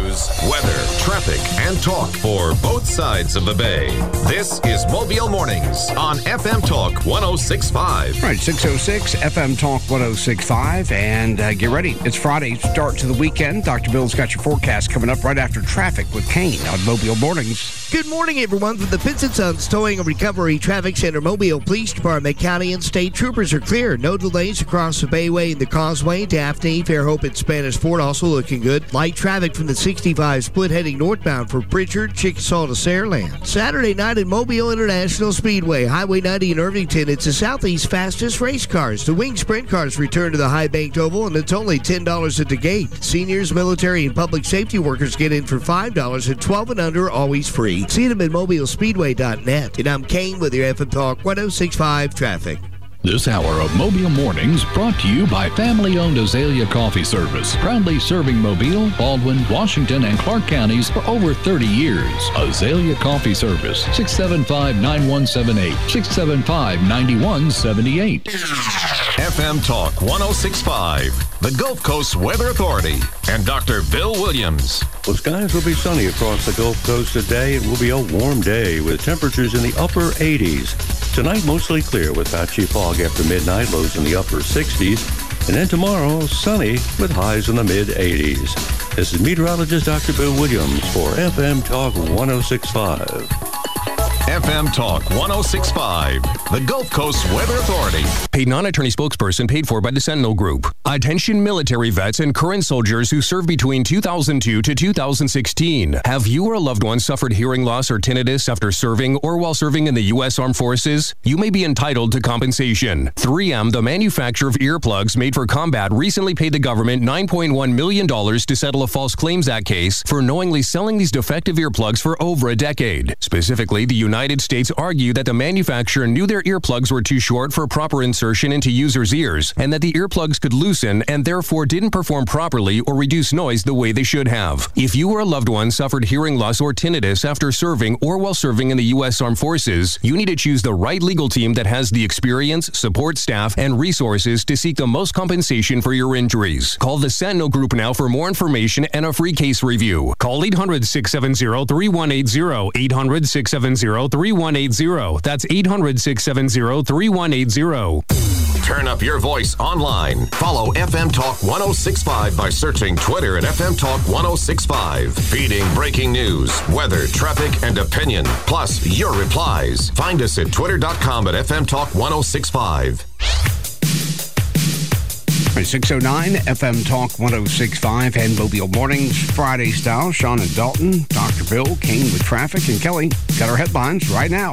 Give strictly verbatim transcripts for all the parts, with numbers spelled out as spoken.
news, weather, traffic, and talk for both sides of the bay. This is Mobile Mornings on F M Talk one oh six point five. All right, six oh six F M Talk one oh six point five. And uh, get ready. It's Friday, start to the weekend. Doctor Bill's got your forecast coming up right after traffic with Kane on Mobile Mornings. Good morning, everyone. From the Pitts and Sons Towing and Recovery Traffic Center, Mobile Police Department, county and state troopers are clear. No delays across the Bayway and the Causeway. Daphne, Fairhope, and Spanish Fort also looking good. Light traffic from the sixty-five split heading northbound for Pritchard, Chickasaw to Sareland. Saturday night at Mobile International Speedway, Highway ninety in Irvington. It's the Southeast fastest race cars. The Wing Sprint cars return to the High Banked Oval, and it's only ten dollars at the gate. Seniors, military, and public safety workers get in for five dollars, and twelve and under always free. See them at mobile speedway dot net. And I'm Kane with your F M Talk one oh six point five traffic. This hour of Mobile Mornings brought to you by family-owned Azalea Coffee Service, proudly serving Mobile, Baldwin, Washington, and Clark counties for over thirty years. Azalea Coffee Service, six seven five, nine one seven eight, six seven five, nine one seven eight. F M Talk one oh six point five, the Gulf Coast Weather Authority, and Doctor Bill Williams. Well, skies will be sunny across the Gulf Coast today. It will be a warm day with temperatures in the upper eighties. Tonight, mostly clear with patchy fog after midnight, lows in the upper sixties. And then tomorrow, sunny with highs in the mid-eighties. This is meteorologist Doctor Bill Williams for F M Talk one oh six point five. F M Talk one oh six point five, the Gulf Coast Weather Authority. Paid non-attorney spokesperson paid for by the Sentinel Group. Attention military vets and current soldiers who served between two thousand two to two thousand sixteen. Have you or a loved one suffered hearing loss or tinnitus after serving or while serving in the U S Armed Forces? You may be entitled to compensation. three M, the manufacturer of earplugs made for combat, recently paid the government nine point one million dollars to settle a False Claims Act case for knowingly selling these defective earplugs for over a decade. Specifically, the United States argued that the manufacturer knew their earplugs were too short for proper insertion into users' ears and that the earplugs could loosen and therefore didn't perform properly or reduce noise the way they should have. If you or a loved one suffered hearing loss or tinnitus after serving or while serving in the U S Armed Forces, you need to choose the right legal team that has the experience, support staff, and resources to seek the most compensation for your injuries. Call the Sentinel Group now for more information and a free case review. Call eight hundred, six seven zero, three one eight zero, eight hundred, six seven zero, three one eight zero. That's eight hundred, six seven zero, three one eight zero. Turn up your voice online. Follow F M Talk one oh six point five by searching Twitter at F M Talk one oh six point five. Feeding breaking news, weather, traffic, and opinion, plus your replies. Find us at twitter dot com at F M Talk one oh six point five. six oh nine F M Talk one oh six point five and Mobile Mornings, Friday style. Sean and Dalton, Doctor Bill, Kane with traffic, and Kelly got our headlines right now.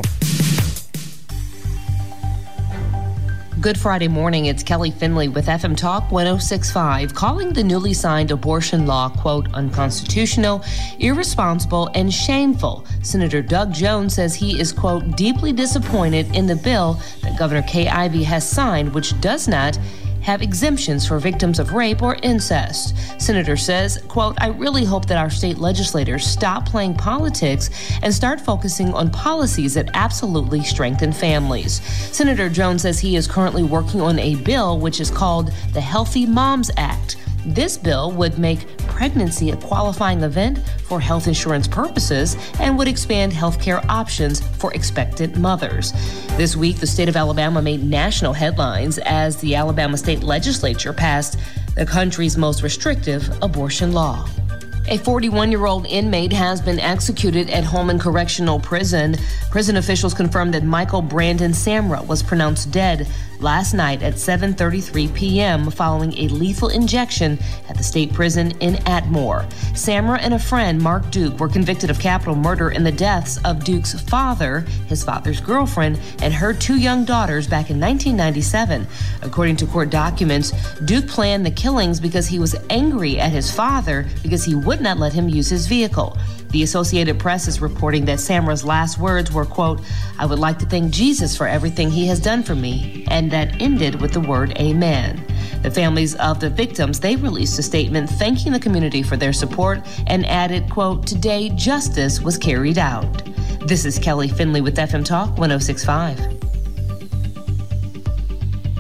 Good Friday morning. It's Kelly Finley with F M Talk one oh six point five, calling the newly signed abortion law, quote, unconstitutional, irresponsible, and shameful. Senator Doug Jones says he is, quote, deeply disappointed in the bill that Governor Kay Ivey has signed, which does not have exemptions for victims of rape or incest. Senator says, quote, I really hope that our state legislators stop playing politics and start focusing on policies that absolutely strengthen families. Senator Jones says he is currently working on a bill which is called the Healthy Moms Act. This bill would make pregnancy a qualifying event for health insurance purposes and would expand health care options for expectant mothers. This week, the state of Alabama made national headlines as the Alabama state legislature passed the country's most restrictive abortion law. A forty-one-year-old inmate has been executed at Holman Correctional Prison. Prison officials confirmed that Michael Brandon Samra was pronounced dead last night at seven thirty-three p.m. following a lethal injection at the state prison in Atmore. Samra and a friend, Mark Duke, were convicted of capital murder in the deaths of Duke's father, his father's girlfriend, and her two young daughters back in nineteen ninety-seven. According to court documents, Duke planned the killings because he was angry at his father because he would not let him use his vehicle. The Associated Press is reporting that Samra's last words were, quote, I would like to thank Jesus for everything he has done for me, and that ended with the word amen. The families of the victims, they released a statement thanking the community for their support and added, quote, today justice was carried out. This is Kelly Finley with F M Talk one oh six point five.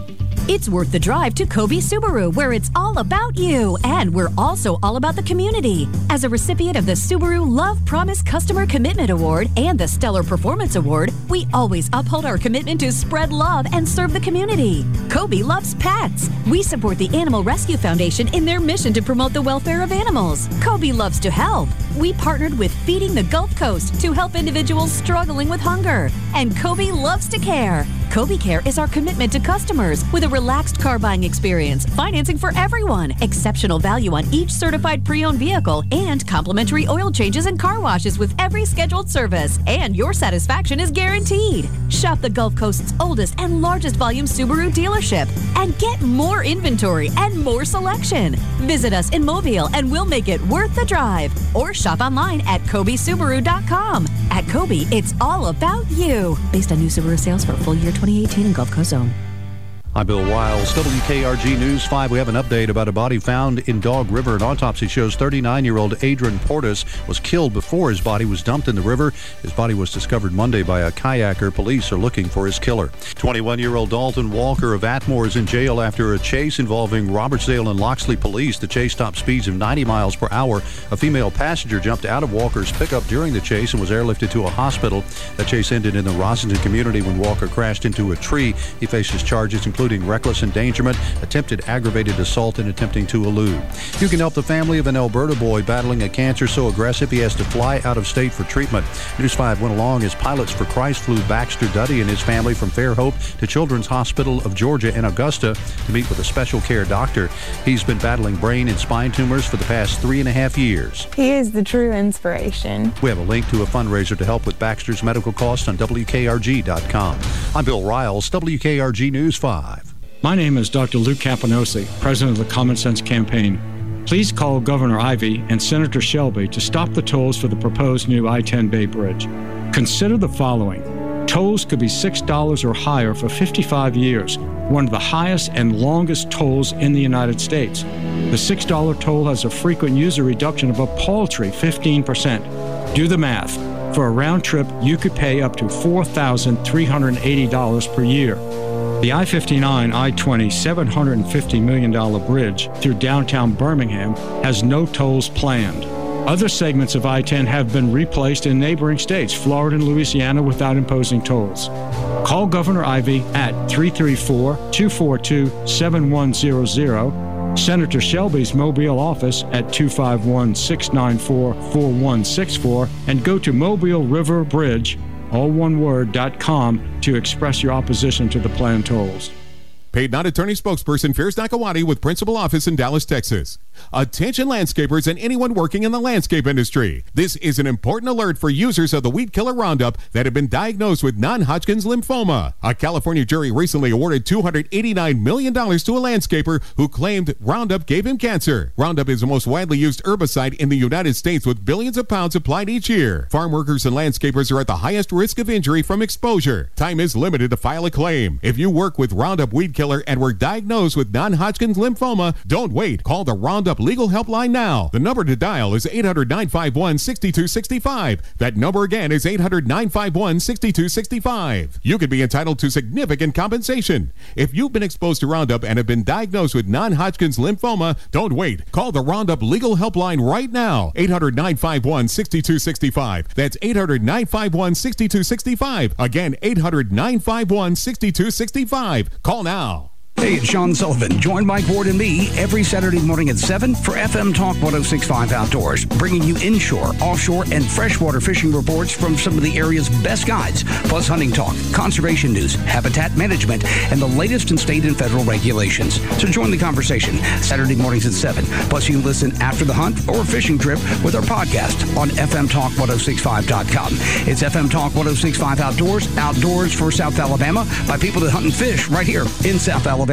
It's worth the drive to Kobe Subaru, where it's all about you, and we're also all about the community. As a recipient of the Subaru Love Promise Customer Commitment Award and the Stellar Performance Award, we always uphold our commitment to spread love and serve the community. Kobe loves pets. We support the Animal Rescue Foundation in their mission to promote the welfare of animals. Kobe loves to help. We partnered with Feeding the Gulf Coast to help individuals struggling with hunger. And Kobe loves to care. Kobe Care is our commitment to customers with a relaxed car buying experience, financing for everyone, exceptional value on each certified pre-owned vehicle, and complimentary oil changes and car washes with every scheduled service. And your satisfaction is guaranteed. Shop the Gulf Coast's oldest and largest volume Subaru dealership and get more inventory and more selection. Visit us in Mobile and we'll make it worth the drive. Or shop online at Kobe Subaru dot com. At Kobe, it's all about you. Based on new Subaru sales for full year twenty eighteen in Gulf Coast Zone. I'm Bill Wiles, W K R G News five. We have an update about a body found in Dog River. An autopsy shows thirty-nine-year-old Adrian Portis was killed before his body was dumped in the river. His body was discovered Monday by a kayaker. Police are looking for his killer. twenty-one-year-old Dalton Walker of Atmore is in jail after a chase involving Robertsdale and Loxley police. The chase topped speeds of ninety miles per hour. A female passenger jumped out of Walker's pickup during the chase and was airlifted to a hospital. The chase ended in the Rossington community when Walker crashed into a tree. He faces charges including reckless endangerment, attempted aggravated assault, and attempting to elude. You can help the family of an Alberta boy battling a cancer so aggressive he has to fly out of state for treatment. News five went along as Pilots for Christ flew Baxter Duddy and his family from Fairhope to Children's Hospital of Georgia in Augusta to meet with a special care doctor. He's been battling brain and spine tumors for the past three and a half years. He is the true inspiration. We have a link to a fundraiser to help with Baxter's medical costs on W K R G dot com. I'm Bill Riles, W K R G News five. My name is Doctor Lou Capanosi, president of the Common Sense Campaign. Please call Governor Ivey and Senator Shelby to stop the tolls for the proposed new I ten Bay Bridge. Consider the following. Tolls could be six dollars or higher for fifty-five years, one of the highest and longest tolls in the United States. The six dollar toll has a frequent user reduction of a paltry fifteen percent. Do the math. For a round trip, you could pay up to four thousand three hundred eighty dollars per year. The I fifty-nine I twenty seven hundred fifty million dollars bridge through downtown Birmingham has no tolls planned. Other segments of I ten have been replaced in neighboring states, Florida and Louisiana, without imposing tolls. Call Governor Ivey at three three four, two four two, seven one zero zero, Senator Shelby's Mobile office at two five one, six nine four, four one six four, and go to Mobile River Bridge, all one word, dot com to express your opposition to the planned tolls. Paid non-attorney spokesperson Fierce Nakawati with principal office in Dallas, Texas. Attention landscapers and anyone working in the landscape industry. This is an important alert for users of the weed killer Roundup that have been diagnosed with non-Hodgkin's lymphoma. A California jury recently awarded two hundred eighty-nine million dollars to a landscaper who claimed Roundup gave him cancer. Roundup is the most widely used herbicide in the United States with billions of pounds applied each year. Farm workers and landscapers are at the highest risk of injury from exposure. Time is limited to file a claim. If you work with Roundup weed killer and were diagnosed with non-Hodgkin's lymphoma, don't wait. Call the Roundup Legal Helpline now. The number to dial is eight hundred, nine five one, six two six five. That number again is eight hundred, nine five one, six two six five. You could be entitled to significant compensation. If you've been exposed to Roundup and have been diagnosed with non-Hodgkin's lymphoma, don't wait. Call the Roundup Legal Helpline right now. eight hundred, nine five one, six two six five. That's eight hundred, nine five one, six two six five. Again, eight hundred, nine five one, six two six five. Call now. Hey, it's Sean Sullivan. Join Mike Ward and me every Saturday morning at seven for F M Talk one oh six point five Outdoors, bringing you inshore, offshore, and freshwater fishing reports from some of the area's best guides, plus hunting talk, conservation news, habitat management, and the latest in state and federal regulations. So join the conversation Saturday mornings at seven. Plus, you can listen after the hunt or fishing trip with our podcast on F M Talk ten sixty-five dot com. It's F M Talk ten sixty-five Outdoors, outdoors for South Alabama by people that hunt and fish right here in South Alabama.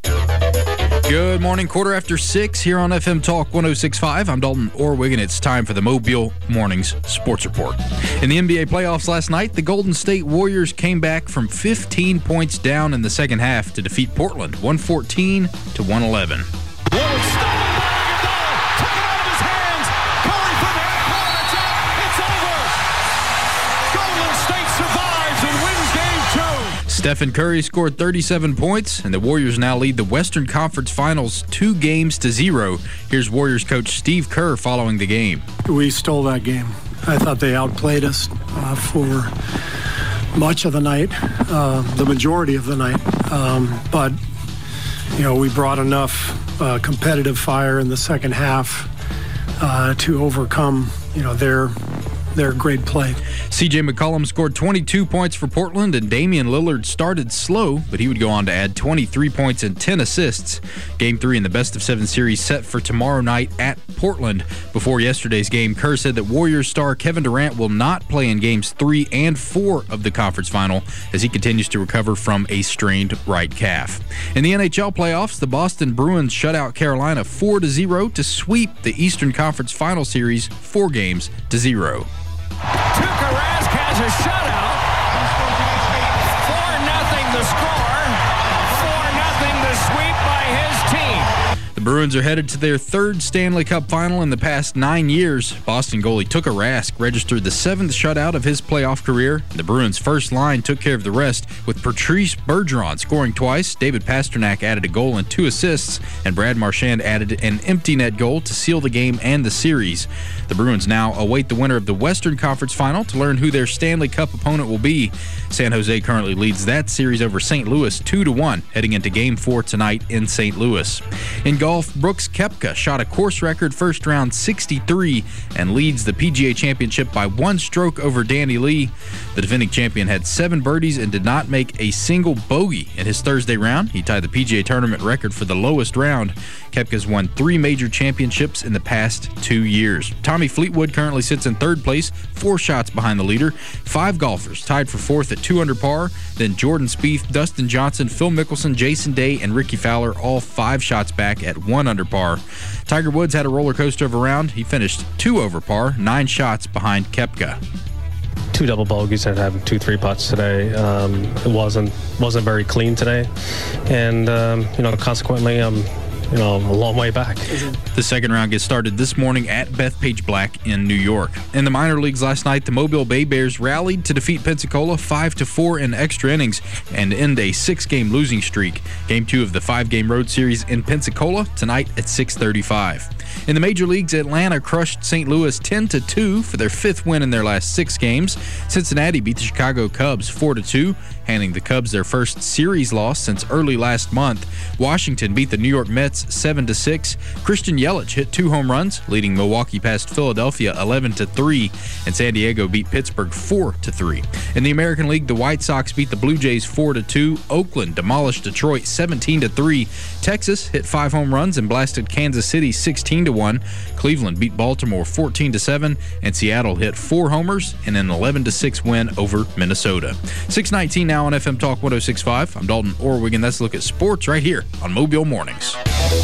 Good morning, quarter after six here on F M Talk ten sixty-five. I'm Dalton Orwig, and it's time for the Mobile Mornings Sports Report. In the N B A playoffs last night, the Golden State Warriors came back from fifteen points down in the second half to defeat Portland, one fourteen to one eleven. Stephen Curry scored thirty-seven points, and the Warriors now lead the Western Conference Finals two games to zero. Here's Warriors coach Steve Kerr following the game. We stole that game. I thought they outplayed us uh, for much of the night, uh, the majority of the night. Um, but, you know, we brought enough uh, competitive fire in the second half uh, to overcome, you know, their their great play. C J McCollum scored twenty-two points for Portland, and Damian Lillard started slow, but he would go on to add twenty-three points and ten assists. Game three in the best of seven series set for tomorrow night at Portland. Before yesterday's game, Kerr said that Warriors star Kevin Durant will not play in games three and four of the conference final as he continues to recover from a strained right calf. In the N H L playoffs, the Boston Bruins shut out Carolina four to zero to sweep the Eastern Conference Final Series four games to zero. Tuukka Rask has a shutout. four nothing the score. four nothing the sweep by his team. The Bruins are headed to their third Stanley Cup final in the past nine years. Boston goalie Tuukka Rask registered the seventh shutout of his playoff career. The Bruins' first line took care of the rest, with Patrice Bergeron scoring twice, David Pastrnak added a goal and two assists, and Brad Marchand added an empty net goal to seal the game and the series. The Bruins now await the winner of the Western Conference Final to learn who their Stanley Cup opponent will be. San Jose currently leads that series over Saint Louis two to one, heading into Game four tonight in Saint Louis. In golf, Brooks Koepka shot a course record first round sixty-three and leads the P G A Championship by one stroke over Danny Lee. The defending champion had seven birdies and did not make a single bogey in his Thursday round. He tied the P G A tournament record for the lowest round. Koepka's won three major championships in the past two years. Tommy Fleetwood currently sits in third place, four shots behind the leader. Five golfers tied for fourth at two under par. Then Jordan Spieth, Dustin Johnson, Phil Mickelson, Jason Day, and Ricky Fowler all five shots back at one under par. Tiger Woods had a roller coaster of a round. He finished two over par, nine shots behind Koepka. Two double bogeys and having two three putts today. Um, it wasn't wasn't very clean today, and um, you know consequently I'm. Um, You know, a long way back. The second round gets started this morning at Bethpage Black in New York. In the minor leagues last night, the Mobile Bay Bears rallied to defeat Pensacola five to four in extra innings and end a six-game losing streak. Game two of the five-game road series in Pensacola tonight at six thirty-five. In the major leagues, Atlanta crushed Saint Louis ten to two for their fifth win in their last six games. Cincinnati beat the Chicago Cubs four to two, handing the Cubs their first series loss since early last month. Washington beat the New York Mets seven to six. Christian Yelich hit two home runs, leading Milwaukee past Philadelphia eleven to three, and San Diego beat Pittsburgh four to three. In the American League, the White Sox beat the Blue Jays four to two. Oakland demolished Detroit seventeen to three. Texas hit five home runs and blasted Kansas City sixteen to one. Cleveland beat Baltimore fourteen to seven, and Seattle hit four homers in an eleven to six win over Minnesota. six nineteen now on F M Talk one oh six point five. I'm Dalton Orwig, and let's look at sports right here on Mobile Mornings.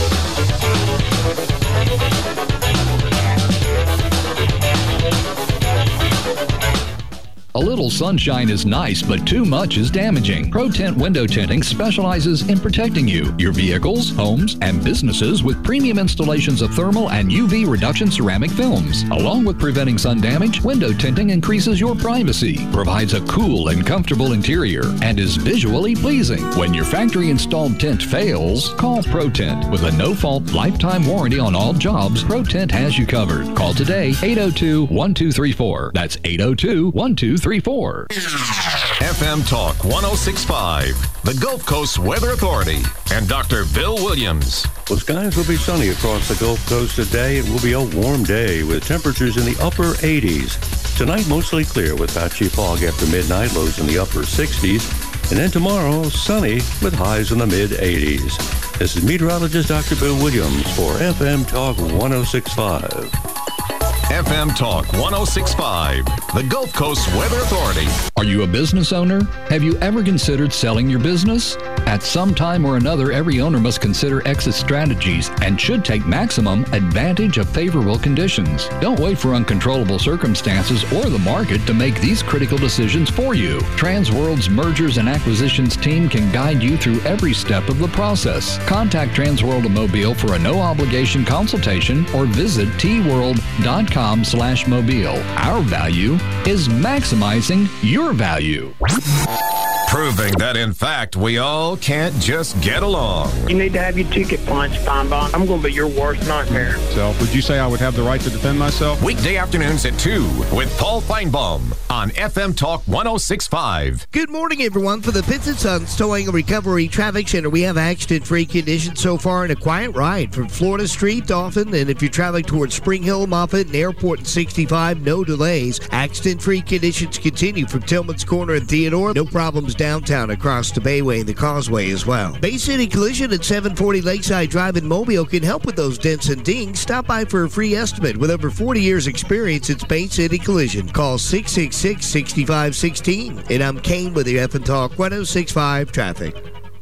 A little sunshine is nice, but too much is damaging. ProTint Window Tinting specializes in protecting you, your vehicles, homes, and businesses with premium installations of thermal and U V reduction ceramic films. Along with preventing sun damage, window tinting increases your privacy, provides a cool and comfortable interior, and is visually pleasing. When your factory-installed tint fails, call ProTint. With a no-fault lifetime warranty on all jobs, ProTint has you covered. Call today, eight oh two, one two three four. That's eight oh two, one two three four. F M Talk one oh six point five, the Gulf Coast Weather Authority, and Doctor Bill Williams. Well, skies will be sunny across the Gulf Coast today. It will be a warm day with temperatures in the upper eighties. Tonight, mostly clear with patchy fog after midnight, lows in the upper sixties. And then tomorrow, sunny with highs in the mid-eighties. This is meteorologist Doctor Bill Williams for F M Talk one oh six point five. F M Talk one oh six point five, the Gulf Coast Weather Authority. Are you a business owner? Have you ever considered selling your business? At some time or another, every owner must consider exit strategies and should take maximum advantage of favorable conditions. Don't wait for uncontrollable circumstances or the market to make these critical decisions for you. Transworld's Mergers and Acquisitions team can guide you through every step of the process. Contact Transworld of Mobile for a no-obligation consultation or visit t world dot com slash mobile. Our value is maximizing your value. Proving that, in fact, we all can't just get along. You need to have your ticket punched, Feinbaum. I'm going to be your worst nightmare. So, would you say I would have the right to defend myself? Weekday afternoons at two with Paul Feinbaum on F M Talk one oh six point five. Good morning, everyone. For the Pinson Suns Towing and Recovery Traffic Center, we have accident-free conditions so far and a quiet ride from Florida Street, Dolphin, and if you're traveling towards Spring Hill, Moffett, and Airport and sixty-five, no delays. Accident-free conditions continue from Tillman's Corner and Theodore. No problems downtown across the Bayway and the Causeway as well. Bay City Collision at seven forty Lakeside Drive in Mobile can help with those dents and dings. Stop by for a free estimate. With over forty years experience, it's Bay City Collision. Call six six six, six five one six. And I'm Kane with the F M Talk one oh six point five traffic.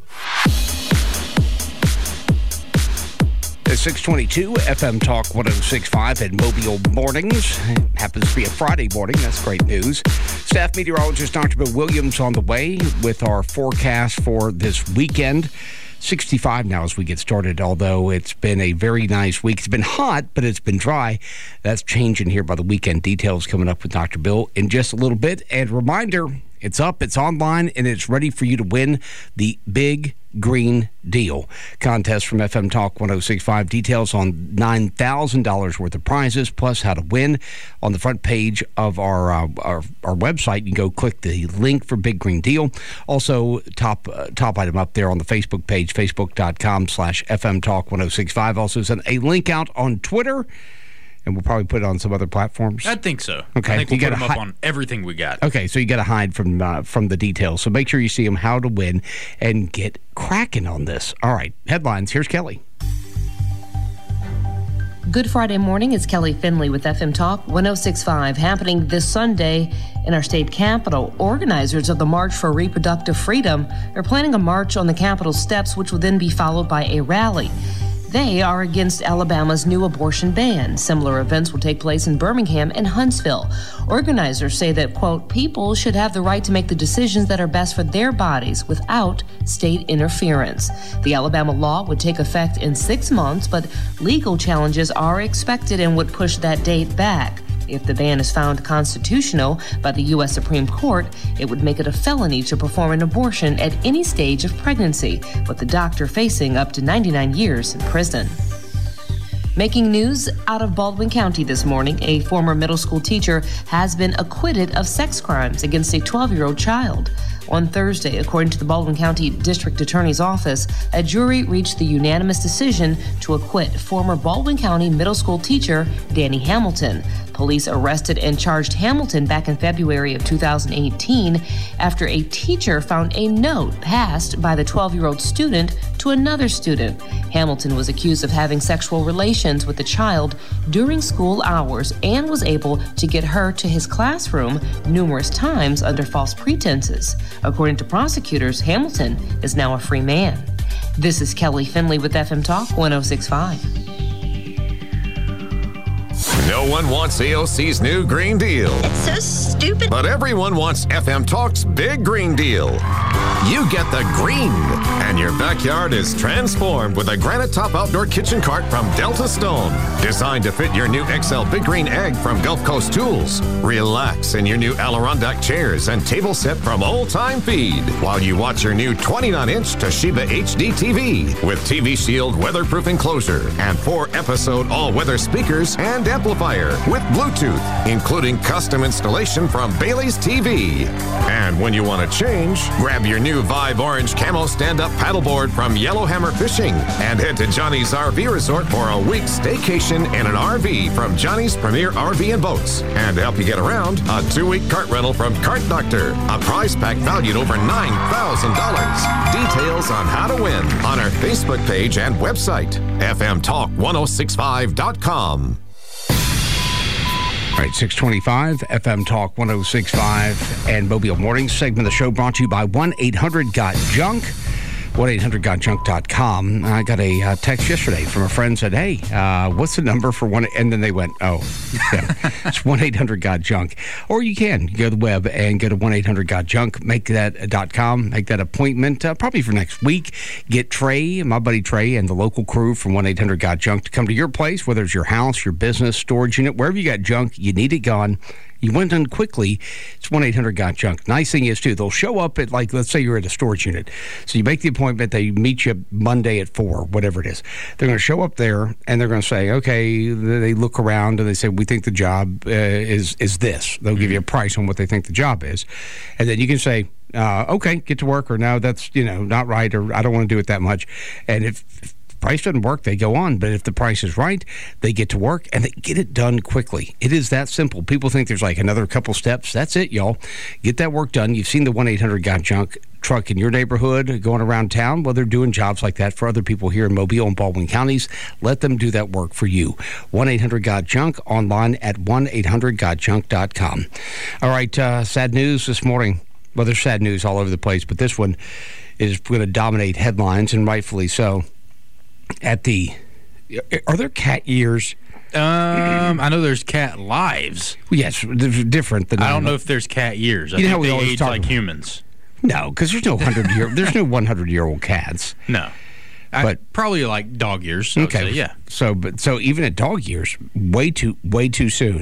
six twenty-two F M Talk one oh six point five at Mobile Mornings. Happens to be a Friday morning. That's great news. Staff meteorologist Doctor Bill Williams on the way with our forecast for this weekend. sixty-five now as we get started, although it's been a very nice week. It's been hot, but it's been dry. That's changing here by the weekend. Details coming up with Doctor Bill in just a little bit. And reminder, it's up, it's online, and it's ready for you to win the Big Green Deal contest from F M Talk one oh six point five. Details on nine thousand dollars worth of prizes, plus how to win on the front page of our, uh, our our website. You can go click the link for Big Green Deal. Also, top uh, top item up there on the Facebook page, facebook.com slash FM Talk 1065. Also sent a link out on Twitter. And we'll probably put it on some other platforms. I think so. Okay. I think we'll you put them hi- up on everything we got. Okay, so you got to hide from uh, from the details. So make sure you see them, how to win, and get cracking on this. All right, headlines. Here's Kelly. Good Friday morning. It's Kelly Finley with F M Talk one oh six point five. Happening this Sunday in our state capitol. Organizers of the March for Reproductive Freedom are planning a march on the Capitol steps, which will then be followed by a rally. They are against Alabama's new abortion ban. Similar events will take place in Birmingham and Huntsville. Organizers say that, quote, people should have the right to make the decisions that are best for their bodies without state interference. The Alabama law would take effect in six months, but legal challenges are expected and would push that date back. If the ban is found constitutional by the U S Supreme Court, it would make it a felony to perform an abortion at any stage of pregnancy, with the doctor facing up to ninety-nine years in prison. Making news out of Baldwin County this morning, a former middle school teacher has been acquitted of sex crimes against a twelve-year-old child. On Thursday, according to the Baldwin County District Attorney's Office, a jury reached the unanimous decision to acquit former Baldwin County middle school teacher Danny Hamilton. Police arrested and charged Hamilton back in February of two thousand eighteen after a teacher found a note passed by the twelve-year-old student to another student. Hamilton was accused of having sexual relations with the child during school hours and was able to get her to his classroom numerous times under false pretenses. According to prosecutors, Hamilton is now a free man. This is Kelly Finley with F M Talk one oh six point five. No one wants A O C's new Green Deal. It's so stupid. But everyone wants F M Talk's Big Green Deal. You get the green, and your backyard is transformed with a granite top outdoor kitchen cart from Delta Stone. Designed to fit your new X L Big Green Egg from Gulf Coast Tools. Relax in your new Adirondack chairs and table set from Old Time Feed, while you watch your new twenty-nine inch Toshiba H D T V with T V Shield weatherproof enclosure and four episode all-weather speakers and amplifier with Bluetooth, including custom installation from Bailey's T V. And when you want to change, grab your new Vibe Orange Camo stand-up paddleboard from Yellowhammer Fishing and head to Johnny's R V Resort for a week staycation in an R V from Johnny's Premier R V and Boats. And to help you get around, a two-week cart rental from Cart Doctor, a prize pack valued over nine thousand dollars. Details on how to win on our Facebook page and website, f m talk one oh six five dot com. All right, six twenty-five, F M Talk one oh six point five and Mobile Mornings. Segment of the show brought to you by one eight hundred got junk. one eight hundred got junk dot com. I got a uh, text yesterday from a friend said, hey, uh, what's the number for one? And then they went, oh, yeah, it's one eight hundred got junk. Or you can go to the web and go to one eight hundred got junk, make that dot com, make that appointment uh, probably for next week. Get Trey, my buddy Trey, and the local crew from one eight hundred got junk to come to your place, whether it's your house, your business, storage unit, wherever you got junk, you need it gone. You want it done quickly, it's one eight hundred got junk. Nice thing is, too, they'll show up at, like, let's say you're at a storage unit. So you make the appointment, they meet you Monday at four, whatever it is. They're going to show up there, and they're going to say, okay, they look around, and they say, we think the job uh, is, is this. They'll give you a price on what they think the job is. And then you can say, uh, okay, get to work, or no, that's, you know, not right, or I don't want to do it that much. And if, if price doesn't work, they go on. But if the price is right, they get to work, and they get it done quickly. It is that simple. People think there's like another couple steps. That's it, y'all. Get that work done. You've seen the one eight hundred got junk truck in your neighborhood going around town. Well, they're doing jobs like that for other people here in Mobile and Baldwin counties. Let them do that work for you. one eight hundred got junk, online at one eight hundred got junk dot com. All right, uh, sad news this morning. Well, there's sad news all over the place, but this one is going to dominate headlines, and rightfully so. At the, are there cat years? Um, I know there's cat lives. Yes, different than I don't know if there's cat years. I you think know how we they always age talk like about, humans. No, because there's no hundred year. There's no one hundred year old cats. No, but I, probably like dog years. So okay, say, yeah. So, but so even at dog years, way too way too soon.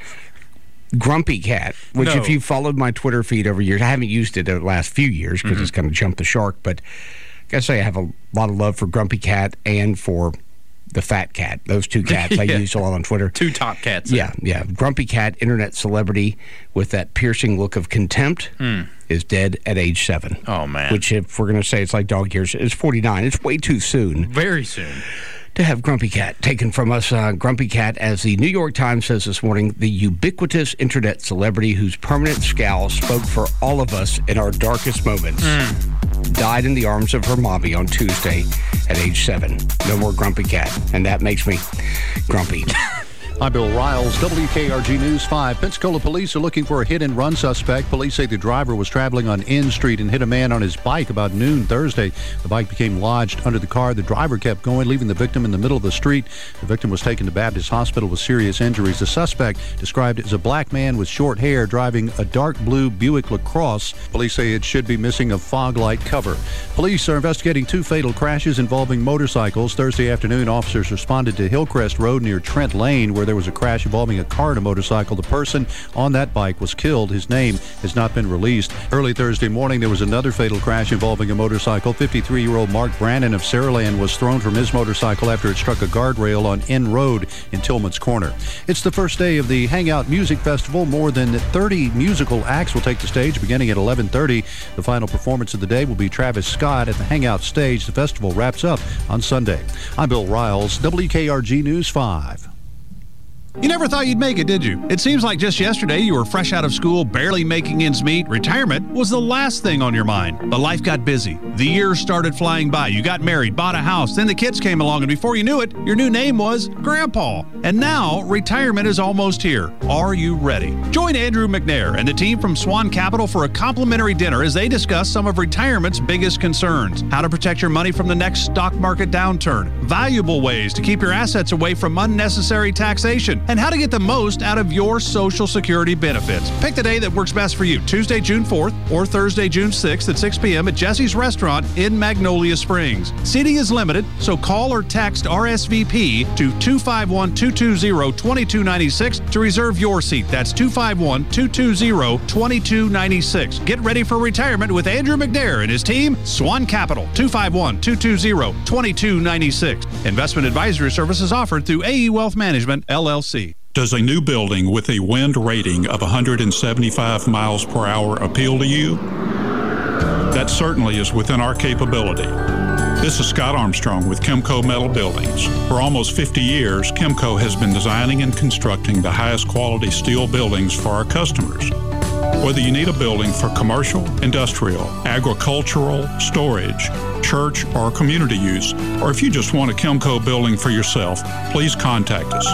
Mm-hmm. Grumpy Cat, which no. if you followed my Twitter feed over years, I haven't used it in the last few years because mm-hmm. it's kind of jumped the shark, but. I gotta say, I have a lot of love for Grumpy Cat and for the Fat Cat. Those two cats yeah. I use a lot on Twitter. Two top cats. Yeah, yeah. Grumpy Cat, internet celebrity with that piercing look of contempt, mm. is dead at age seven. Oh, man. Which, if we're going to say it's like dog years, it's forty-nine. It's way too soon. Very soon. To have Grumpy Cat taken from us. Uh, Grumpy Cat, as the New York Times says this morning, the ubiquitous internet celebrity whose permanent scowl spoke for all of us in our darkest moments, mm. died in the arms of her mommy on Tuesday at age seven. No more Grumpy Cat, and that makes me grumpy. I'm Bill Riles, W K R G News five. Pensacola police are looking for a hit-and-run suspect. Police say the driver was traveling on N Street and hit a man on his bike about noon Thursday. The bike became lodged under the car. The driver kept going, leaving the victim in the middle of the street. The victim was taken to Baptist Hospital with serious injuries. The suspect, described as a black man with short hair, driving a dark blue Buick LaCrosse. Police say it should be missing a fog light cover. Police are investigating two fatal crashes involving motorcycles. Thursday afternoon, officers responded to Hillcrest Road near Trent Lane, where there was a crash involving a car and a motorcycle. The person on that bike was killed. His name has not been released. Early Thursday morning, there was another fatal crash involving a motorcycle. fifty-three-year-old Mark Brannon of Saraland was thrown from his motorcycle after it struck a guardrail on N Road in Tillman's Corner. It's the first day of the Hangout Music Festival. More than thirty musical acts will take the stage beginning at eleven thirty. The final performance of the day will be Travis Scott at the Hangout stage. The festival wraps up on Sunday. I'm Bill Riles, W K R G News five. You never thought you'd make it, did you? It seems like just yesterday you were fresh out of school, barely making ends meet. Retirement was the last thing on your mind. But life got busy. The years started flying by. You got married, bought a house, then the kids came along, and before you knew it, your new name was Grandpa. And now, retirement is almost here. Are you ready? Join Andrew McNair and the team from Swan Capital for a complimentary dinner as they discuss some of retirement's biggest concerns. How to protect your money from the next stock market downturn. Valuable ways to keep your assets away from unnecessary taxation. And how to get the most out of your Social Security benefits. Pick the day that works best for you, Tuesday, June fourth or Thursday, June sixth at six p.m. at Jesse's Restaurant in Magnolia Springs. Seating is limited, so call or text R S V P to two five one, two two zero, two two nine six to reserve your seat. That's two five one, two two zero, two two nine six. Get ready for retirement with Andrew McNair and his team, Swan Capital, two five one, two two zero, two two nine six. Investment advisory services offered through A E Wealth Management, L L C. Does a new building with a wind rating of one hundred seventy-five miles per hour appeal to you? That certainly is within our capability. This is Scott Armstrong with Chemco Metal Buildings. For almost fifty years, Chemco has been designing and constructing the highest quality steel buildings for our customers. Whether you need a building for commercial, industrial, agricultural, storage, church, or community use, or if you just want a Chemco building for yourself, please contact us.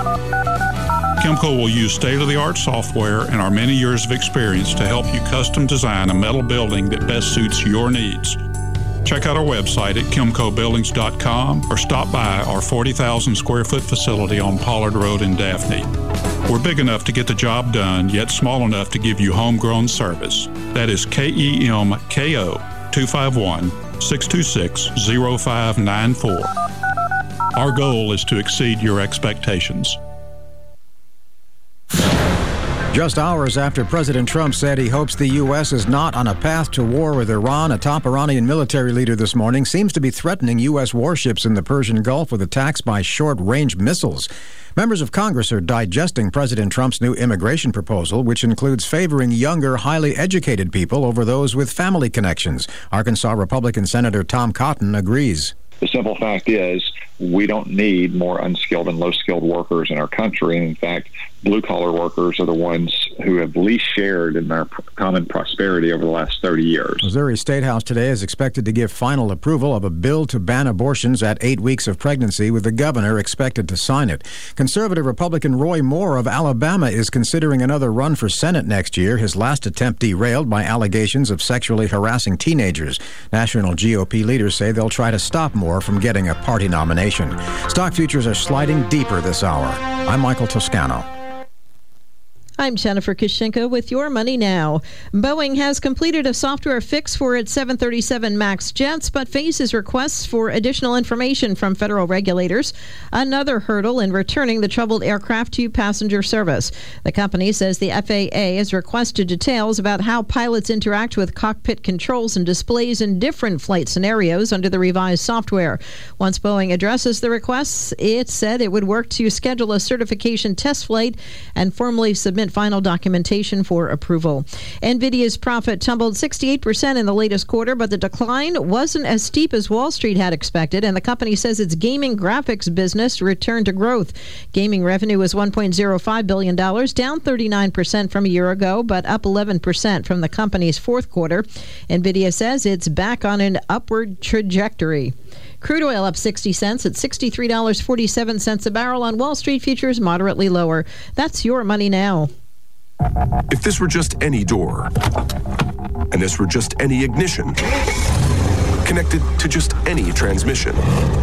Chemco will use state-of-the-art software and our many years of experience to help you custom design a metal building that best suits your needs. Check out our website at chemco buildings dot com or stop by our forty thousand square foot facility on Pollard Road in Daphne. We're big enough to get the job done, yet small enough to give you homegrown service. That is K E M K O two five one, six two six, zero five nine four. Our goal is to exceed your expectations. Just hours after President Trump said he hopes the U S is not on a path to war with Iran, a top Iranian military leader this morning seems to be threatening U S warships in the Persian Gulf with attacks by short-range missiles. Members of Congress are digesting President Trump's new immigration proposal, which includes favoring younger, highly educated people over those with family connections. Arkansas Republican Senator Tom Cotton agrees. The simple fact is we don't need more unskilled and low-skilled workers in our country. And in fact, blue-collar workers are the ones who have least shared in our common prosperity over the last thirty years. Missouri State House today is expected to give final approval of a bill to ban abortions at eight weeks of pregnancy, with the governor expected to sign it. Conservative Republican Roy Moore of Alabama is considering another run for Senate next year, his last attempt derailed by allegations of sexually harassing teenagers. National G O P leaders say they'll try to stop Moore from getting a party nomination. Stock futures are sliding deeper this hour. I'm Michael Toscano. I'm Jennifer Kushinka with Your Money Now. Boeing has completed a software fix for its seven thirty-seven MAX jets, but faces requests for additional information from federal regulators, another hurdle in returning the troubled aircraft to passenger service. The company says the F A A has requested details about how pilots interact with cockpit controls and displays in different flight scenarios under the revised software. Once Boeing addresses the requests, it said it would work to schedule a certification test flight and formally submit final documentation for approval. NVIDIA's profit tumbled sixty-eight percent in the latest quarter, but the decline wasn't as steep as Wall Street had expected, and the company says its gaming graphics business returned to growth. Gaming revenue was one point oh five billion dollars, down thirty-nine percent from a year ago, but up eleven percent from the company's fourth quarter. NVIDIA says it's back on an upward trajectory. Crude oil up sixty cents at sixty-three dollars and forty-seven cents a barrel on Wall Street futures, moderately lower. That's Your Money Now. If this were just any door, and this were just any ignition, connected to just any transmission,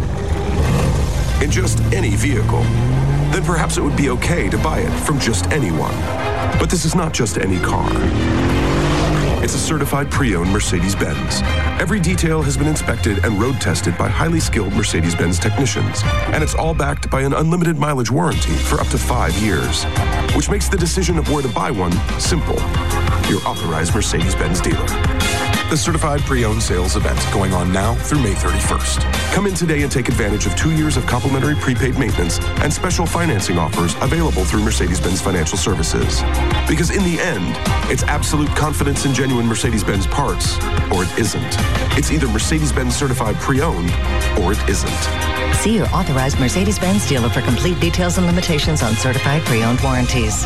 in just any vehicle, then perhaps it would be okay to buy it from just anyone. But this is not just any car. It's a certified pre-owned Mercedes-Benz. Every detail has been inspected and road tested by highly skilled Mercedes-Benz technicians. And it's all backed by an unlimited mileage warranty for up to five years. Which makes the decision of where to buy one simple. Your authorized Mercedes-Benz dealer. The certified pre-owned sales event going on now through May thirty-first. Come in today and take advantage of two years of complimentary prepaid maintenance and special financing offers available through Mercedes-Benz Financial Services. Because in the end, it's absolute confidence in genuine Mercedes-Benz parts, or it isn't. It's either Mercedes-Benz certified pre-owned, or it isn't. See your authorized Mercedes-Benz dealer for complete details and limitations on certified pre-owned warranties.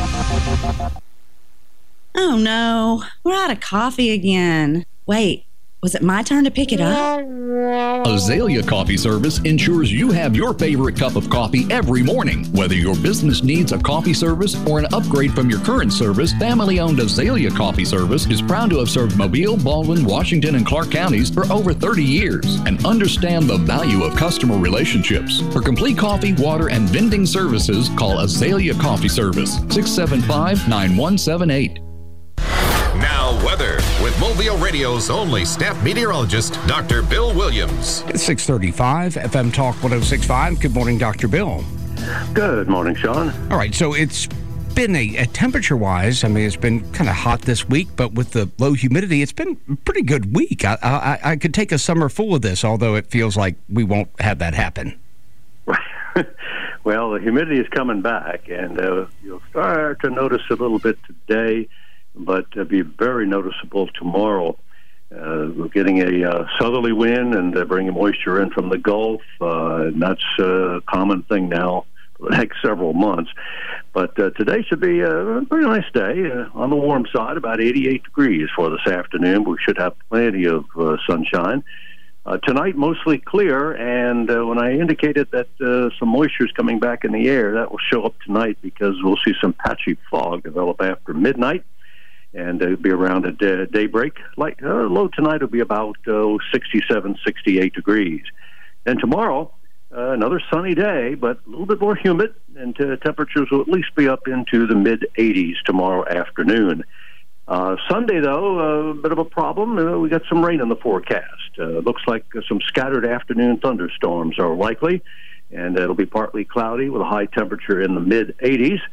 Oh no, we're out of coffee again. Wait, was it my turn to pick it up? Azalea Coffee Service ensures you have your favorite cup of coffee every morning. Whether your business needs a coffee service or an upgrade from your current service, family-owned Azalea Coffee Service is proud to have served Mobile, Baldwin, Washington, and Clark counties for over thirty years and understand the value of customer relationships. For complete coffee, water, and vending services, call Azalea Coffee Service, six seven five, nine one seven eight. Now, weather with Mobile Radio's only staff meteorologist, Doctor Bill Williams. It's six thirty-five, F M Talk one oh six point five. Good morning, Doctor Bill. Good morning, Sean. All right, so it's been a, a temperature-wise, I mean, it's been kind of hot this week, but with the low humidity, it's been a pretty good week. I, I, I could take a summer full of this, although it feels like we won't have that happen. Well, the humidity is coming back, and uh, you'll start to notice a little bit today, but it'll be very noticeable tomorrow. Uh, we're getting a uh, southerly wind and uh, bringing moisture in from the Gulf, uh, and that's a common thing now for the next several months. But uh, today should be a pretty nice day. Uh, on the warm side, about eighty-eight degrees for this afternoon. We should have plenty of uh, sunshine. Uh, tonight, mostly clear, and uh, when I indicated that uh, some moisture is coming back in the air, that will show up tonight because we'll see some patchy fog develop after midnight. And it'll be around at uh, daybreak. Like uh, low tonight will be about uh, sixty-seven, sixty-eight degrees. And tomorrow, uh, another sunny day, but a little bit more humid, and uh, temperatures will at least be up into the mid eighties tomorrow afternoon. Uh, Sunday, though, a uh, bit of a problem. Uh, we got some rain in the forecast. Uh, looks like uh, some scattered afternoon thunderstorms are likely, and it'll be partly cloudy with a high temperature in the mid eighties.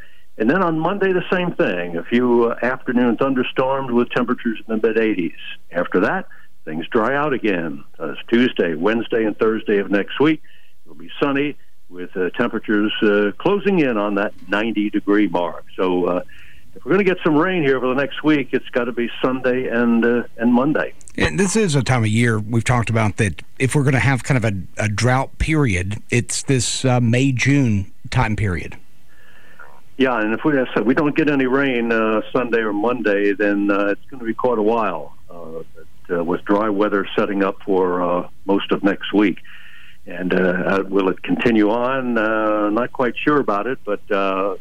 And then on Monday, the same thing. A few uh, afternoon thunderstorms with temperatures in the mid-eighties. After that, things dry out again. Uh, it's Tuesday, Wednesday, and Thursday of next week. It'll be sunny with uh, temperatures uh, closing in on that ninety-degree mark. So uh, if we're going to get some rain here over the next week, it's got to be Sunday and uh, and Monday. And this is a time of year we've talked about that if we're going to have kind of a, a drought period, it's this uh, May, June time period. Yeah, and if we, as I said, we don't get any rain uh, Sunday or Monday, then uh, it's going to be quite a while uh, but, uh, with dry weather setting up for uh, most of next week. And uh, will it continue on? Uh, not quite sure about it, but uh,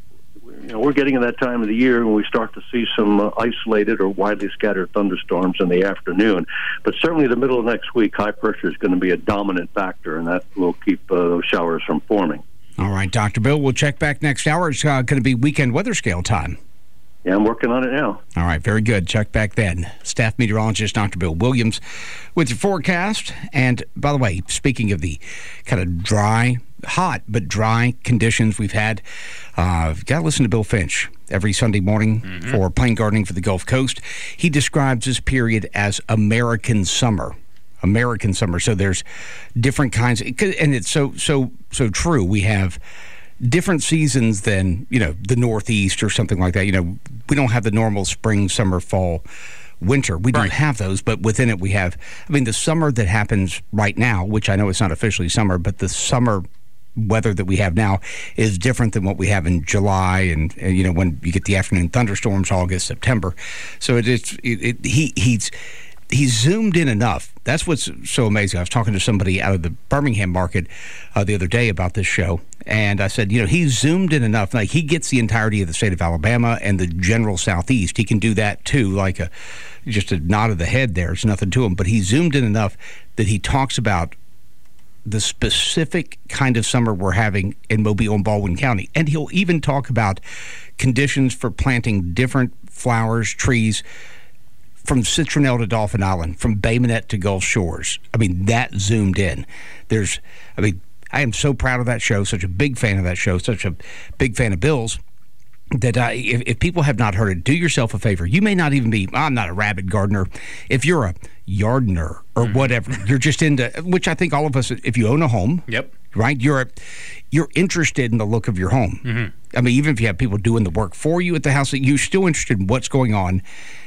you know, we're getting in that time of the year when we start to see some uh, isolated or widely scattered thunderstorms in the afternoon. But certainly the middle of next week, high pressure is going to be a dominant factor, and that will keep uh, those showers from forming. All right, Doctor Bill, we'll check back next hour. It's uh, going to be weekend weather scale time. Yeah, I'm working on it now. All right, very good. Check back then. Staff meteorologist Doctor Bill Williams with your forecast. And by the way, speaking of the kind of dry, hot but dry conditions we've had, uh, you've got to listen to Bill Finch every Sunday morning mm-hmm. for Plain Gardening for the Gulf Coast. He describes this period as American summer. American summer. So there's different kinds, of, and it's so so so true. We have different seasons than, you know, the Northeast or something like that. You know, we don't have the normal spring, summer, fall, winter. We do right. have those, but within it we have, I mean, the summer that happens right now, which I know it's not officially summer, but the summer weather that we have now is different than what we have in July and, and you know, when you get the afternoon thunderstorms, August, September. So it is, it, it, he he's, He's zoomed in enough. That's what's so amazing. I was talking to somebody out of the Birmingham market uh, the other day about this show, and I said, you know, he's zoomed in enough. Like, he gets the entirety of the state of Alabama and the general Southeast. He can do that, too, like a just a nod of the head there. It's nothing to him. But he zoomed in enough that he talks about the specific kind of summer we're having in Mobile and Baldwin County. And he'll even talk about conditions for planting different flowers, trees, from Citronelle to Dauphin Island, from Bay Minette to Gulf Shores. I mean, that zoomed in. There's, I mean, I am so proud of that show, such a big fan of that show, such a big fan of Bill's, that uh, if, if people have not heard it, do yourself a favor. You may not even be, I'm not a rabid gardener. If you're a gardener or mm-hmm. whatever, you're just into, which I think all of us, if you own a home, yep, right, you're a, you're interested in the look of your home. Mm-hmm. I mean, even if you have people doing the work for you at the house, you're still interested in what's going on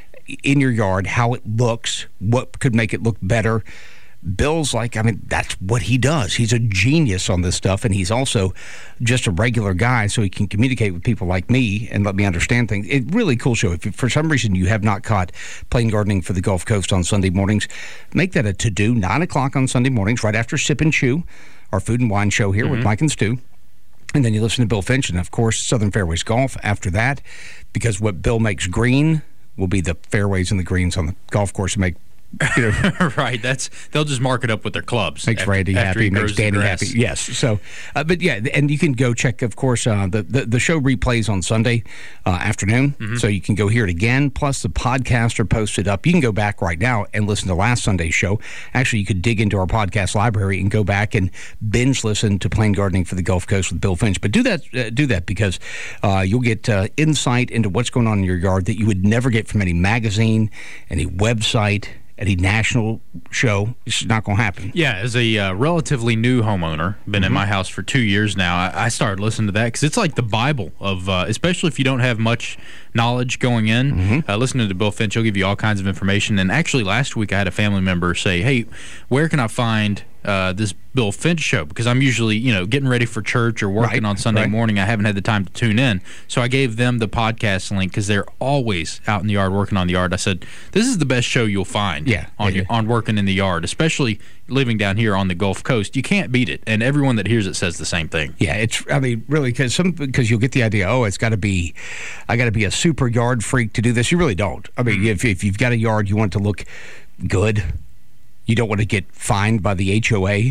in your yard, how it looks, what could make it look better. Bill's like, I mean, that's what he does. He's a genius on this stuff, and he's also just a regular guy, so he can communicate with people like me and let me understand things. It's really cool show. If for some reason you have not caught Plain Gardening for the Gulf Coast on Sunday mornings, make that a to-do, nine o'clock on Sunday mornings, right after Sip and Chew, our food and wine show here mm-hmm. with Mike and Stu. And then you listen to Bill Finch, and, of course, Southern Fairways Golf after that, because what Bill makes green will be the fairways and the greens on the golf course to make, you know. Right. That's they'll just mark it up with their clubs. Makes after, Randy after happy, makes Danny happy. Yes. So, uh, but yeah, and you can go check, of course, uh, the, the, the show replays on Sunday uh, afternoon. Mm-hmm. So you can go hear it again. Plus, the podcasts are posted up. You can go back right now and listen to last Sunday's show. Actually, you could dig into our podcast library and go back and binge listen to Plain Gardening for the Gulf Coast with Bill Finch. But do that, uh, do that because uh, you'll get uh, insight into what's going on in your yard that you would never get from any magazine, any website, any national show. It's not going to happen. Yeah, as a uh, relatively new homeowner, been mm-hmm. in my house for two years now, I, I started listening to that because it's like the Bible of, uh, especially if you don't have much knowledge going in, mm-hmm. uh, listening to Bill Finch, he'll give you all kinds of information. And actually last week I had a family member say, hey, where can I find uh, this Bill Finch show? Because I'm usually, you know, getting ready for church or working right, on Sunday right. morning. I haven't had the time to tune in. So I gave them the podcast link because they're always out in the yard working on the yard. I said, this is the best show you'll find yeah, on, yeah. your, on working in the yard, especially living down here on the Gulf Coast. You can't beat it. And everyone that hears it says the same thing. Yeah, it's, I mean, really, because some because you'll get the idea, oh, it's got to be, I got to be a super yard freak to do this. You really don't. I mean, mm-hmm. if, if you've got a yard, you want it to look good. You don't want to get fined by the H O A.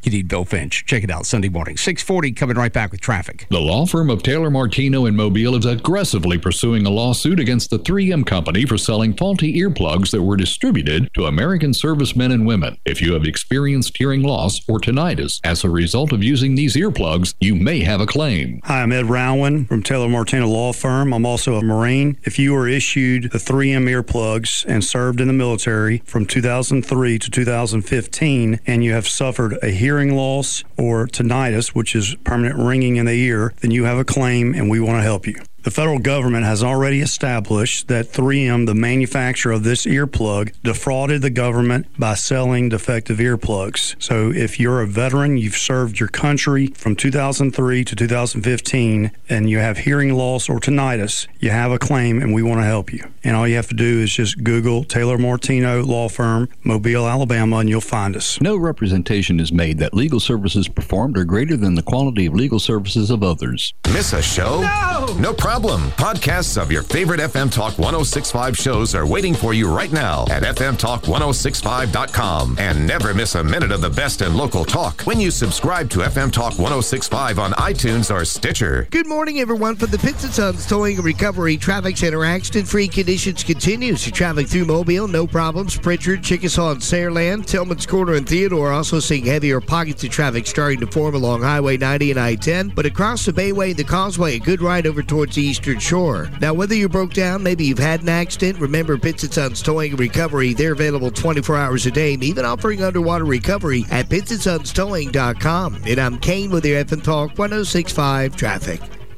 you need Bill Finch. Check it out Sunday morning. six forty, coming right back with traffic. The law firm of Taylor Martino in Mobile is aggressively pursuing a lawsuit against the three M Company for selling faulty earplugs that were distributed to American servicemen and women. If you have experienced hearing loss or tinnitus as a result of using these earplugs, you may have a claim. Hi, I'm Ed Rowan from Taylor Martino Law Firm. I'm also a Marine. If you were issued the three M earplugs and served in the military from two thousand three to two thousand fifteen, and you have suffered a hearing hearing loss or tinnitus, which is permanent ringing in the ear, then you have a claim and we want to help you. The federal government has already established that three M, the manufacturer of this earplug, defrauded the government by selling defective earplugs. So if you're a veteran, you've served your country from two thousand three to two thousand fifteen, and you have hearing loss or tinnitus, you have a claim and we want to help you. And all you have to do is just Google Taylor Martino Law Firm, Mobile, Alabama, and you'll find us. No representation is made that legal services performed are greater than the quality of legal services of others. Miss a show? No! No problem. Podcasts of your favorite F M Talk one oh six point five shows are waiting for you right now at f m talk one oh six five dot com. And never miss a minute of the best in local talk when you subscribe to F M Talk one oh six point five on iTunes or Stitcher. Good morning, everyone. From the Pitts and Sons Towing and Recovery Traffic Center, accident-free conditions continues. You're traveling through Mobile, no problems. Pritchard, Chickasaw, and Sairland, Tillman's Corner, and Theodore also seeing heavier pockets of traffic starting to form along Highway ninety and I ten. But across the Bayway and the Causeway, a good ride over towards the Eastern Shore. Now, whether you broke down, maybe you've had an accident, remember Pitts and Sons Towing and Recovery. They're available twenty-four hours a day, and even offering underwater recovery at pitts and sons towing dot com. And I'm Kane with your F M Talk one oh six point five traffic.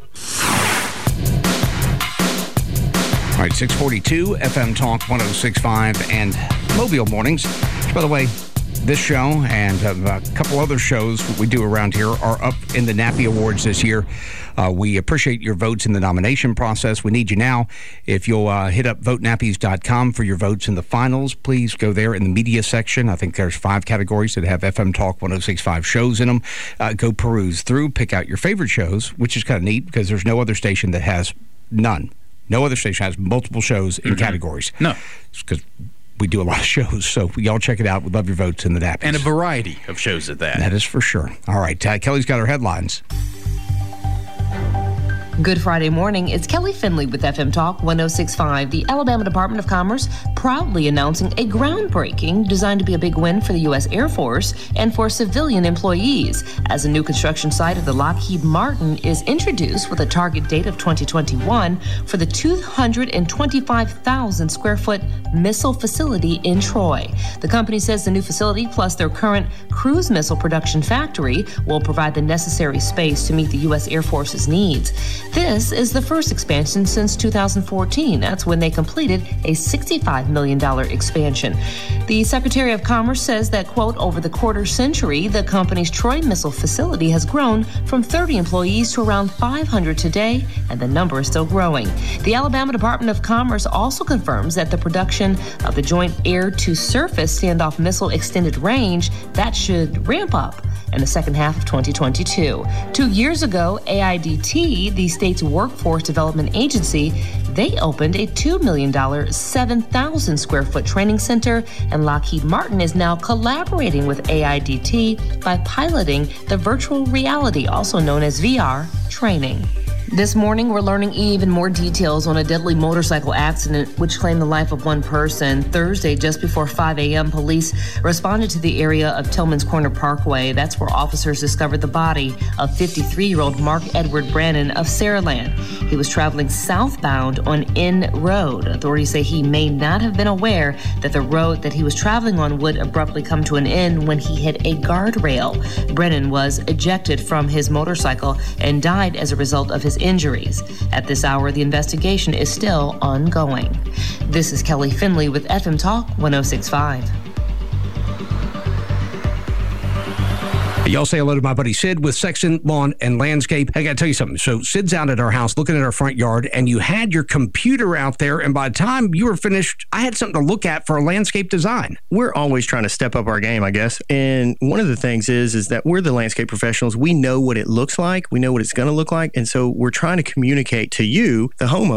All right, six forty-two, F M Talk one oh six point five and Mobile Mornings. By the way, this show and a couple other shows we do around here are up in the Nappy Awards this year. Uh, we appreciate your votes in the nomination process. We need you now. If you'll uh, hit up vote nappies dot com for your votes in the finals, please go there in the media section. I think there's five categories that have F M Talk one oh six point five shows in them. Uh, go peruse through, pick out your favorite shows, which is kind of neat because there's no other station that has none. No other station has multiple shows in mm-hmm. categories. No. Because we do a lot of shows, so y'all check it out. We'd love your votes in the Nappies. And a variety of shows at that. That is for sure. All right, uh, Kelly's got our headlines. Good Friday morning. It's Kelly Finley with F M Talk one oh six point five. The Alabama Department of Commerce proudly announcing a groundbreaking designed to be a big win for the U S Air Force and for civilian employees as a new construction site of the Lockheed Martin is introduced with a target date of twenty twenty-one for the two hundred twenty-five thousand square foot missile facility in Troy. The company says the new facility plus their current cruise missile production factory will provide the necessary space to meet the U S Air Force's needs. This is the first expansion since two thousand fourteen. That's when they completed a sixty-five million dollars expansion. The Secretary of Commerce says that, quote, over the quarter century, the company's Troy missile facility has grown from thirty employees to around five hundred today, and the number is still growing. The Alabama Department of Commerce also confirms that the production of the Joint Air-to-Surface Standoff Missile Extended Range, that should ramp up in the second half of twenty twenty-two. Two years ago, A I D T, the state's workforce development agency, they opened a two million dollars, seven thousand square foot training center, and Lockheed Martin is now collaborating with A I D T by piloting the virtual reality, also known as V R, training. This morning, we're learning even more details on a deadly motorcycle accident which claimed the life of one person. Thursday, just before five a.m., police responded to the area of Tillman's Corner Parkway. That's where officers discovered the body of fifty-three-year-old Mark Edward Brannon of Sairland. He was traveling southbound on Inn Road. Authorities say he may not have been aware that the road that he was traveling on would abruptly come to an end when he hit a guardrail. Brennan was ejected from his motorcycle and died as a result of his injuries. At this hour, the investigation is still ongoing. This is Kelly Finley with F M Talk one oh six point five. Y'all say hello to my buddy Sid with Sexton Lawn and Landscape. I got to tell you something. So Sid's out at our house looking at our front yard, and you had your computer out there, and by the time you were finished, I had something to look at for a landscape design. We're always trying to step up our game, I guess. And one of the things is, is that we're the landscape professionals. We know what it looks like. We know what it's going to look like. And so we're trying to communicate to you, the homeowner,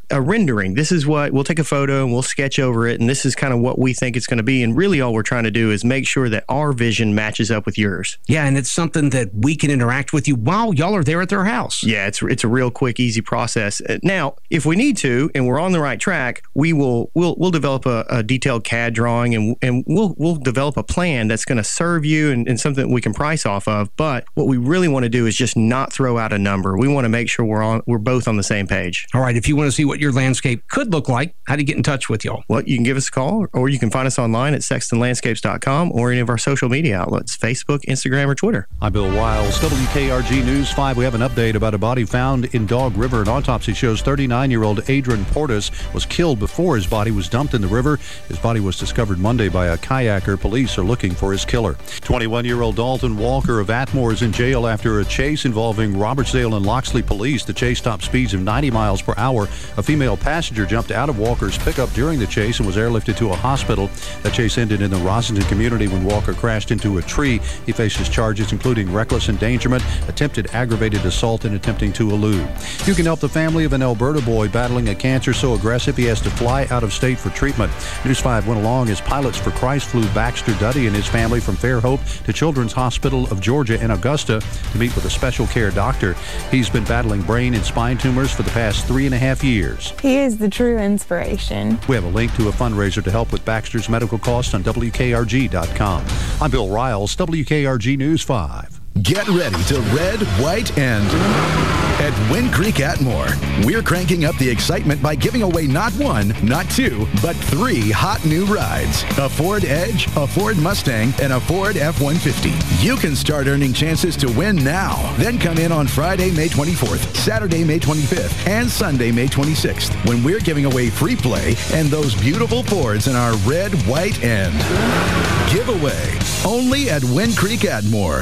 a rendering. This is what we'll take a photo and we'll sketch over it, and this is kind of what we think it's going to be. And really, all we're trying to do is make sure that our vision matches up with yours. Yeah, and it's something that we can interact with you while y'all are there at their house. Yeah, it's it's a real quick, easy process. Now, if we need to, and we're on the right track, we will we'll we'll develop a, a detailed C A D drawing, and and we'll we'll develop a plan that's going to serve you and, and something that we can price off of. But what we really want to do is just not throw out a number. We want to make sure we're on we're both on the same page. All right. If you want to see what your landscape could look like, how do you get in touch with y'all? Well, you can give us a call, or you can find us online at sexton landscapes dot com or any of our social media outlets, Facebook, Instagram, or Twitter. I'm Bill Wiles, W K R G News five. We have an update about a body found in Dog River. An autopsy shows thirty-nine-year-old Adrian Portis was killed before his body was dumped in the river. His body was discovered Monday by a kayaker. Police are looking for his killer. twenty-one-year-old Dalton Walker of Atmore is in jail after a chase involving Robertsdale and Loxley police. The chase topped speeds of ninety miles per hour. A female passenger jumped out of Walker's pickup during the chase and was airlifted to a hospital. The chase ended in the Rossington community when Walker crashed into a tree. He faces charges including reckless endangerment, attempted aggravated assault, and attempting to elude. You can help the family of an Alberta boy battling a cancer so aggressive he has to fly out of state for treatment. News five went along as Pilots for Christ flew Baxter Duddy and his family from Fairhope to Children's Hospital of Georgia in Augusta to meet with a special care doctor. He's been battling brain and spine tumors for the past three and a half years. He is the true inspiration. We have a link to a fundraiser to help with Baxter's medical costs on W K R G dot com. I'm Bill Riles, W K R G News five. Get ready to red, white, and at Wind Creek Atmore. We're cranking up the excitement by giving away not one, not two, but three hot new rides. A Ford Edge, a Ford Mustang, and a Ford F one fifty. You can start earning chances to win now. Then come in on Friday, May twenty-fourth, Saturday, May twenty-fifth, and Sunday, May twenty-sixth, when we're giving away free play and those beautiful Fords in our red, white, and giveaway. Only at Wind Creek Atmore.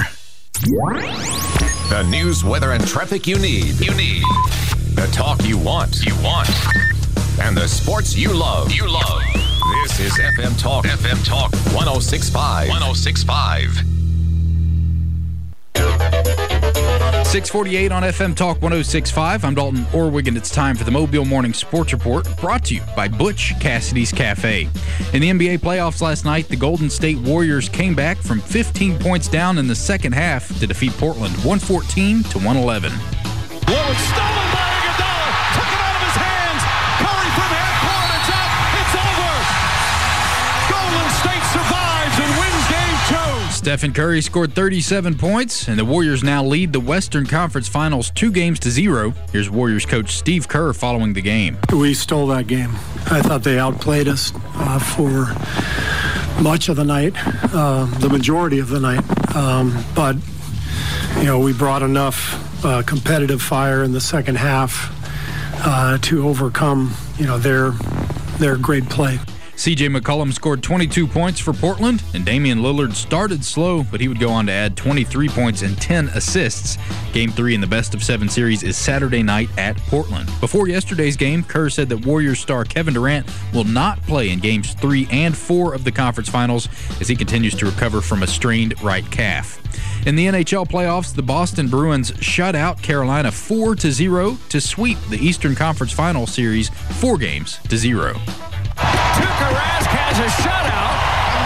The news, weather, and traffic you need. You need. The talk you want. You want. And the sports you love. You love. This is F M Talk. F M Talk one oh six point five. one oh six point five. six forty-eight on F M Talk one oh six point five. I'm Dalton Orwig, and it's time for the Mobile Morning Sports Report, brought to you by Butch Cassidy's Cafe. In the N B A playoffs last night, the Golden State Warriors came back from fifteen points down in the second half to defeat Portland one fourteen to one eleven. Lillard stolen by Iguodala, took it out of his hands. Curry from half court, it's up, it's over. Golden State survives and wins game two. Stephen Curry scored thirty-seven points, and the Warriors now lead the Western Conference Finals two games to zero. Here's Warriors coach Steve Kerr following the game. We stole that game. I thought they outplayed us uh, for much of the night, uh, the majority of the night. Um, but, you know, we brought enough uh, competitive fire in the second half uh, to overcome, you know, their their great play. C J McCollum scored twenty-two points for Portland, and Damian Lillard started slow, but he would go on to add twenty-three points and ten assists. Game three in the best of seven series is Saturday night at Portland. Before yesterday's game, Kerr said that Warriors star Kevin Durant will not play in games three and four of the conference finals as he continues to recover from a strained right calf. In the N H L playoffs, the Boston Bruins shut out Carolina four to zero to sweep the Eastern Conference Final Series four games to zero. Tuukka Rask has a shutout.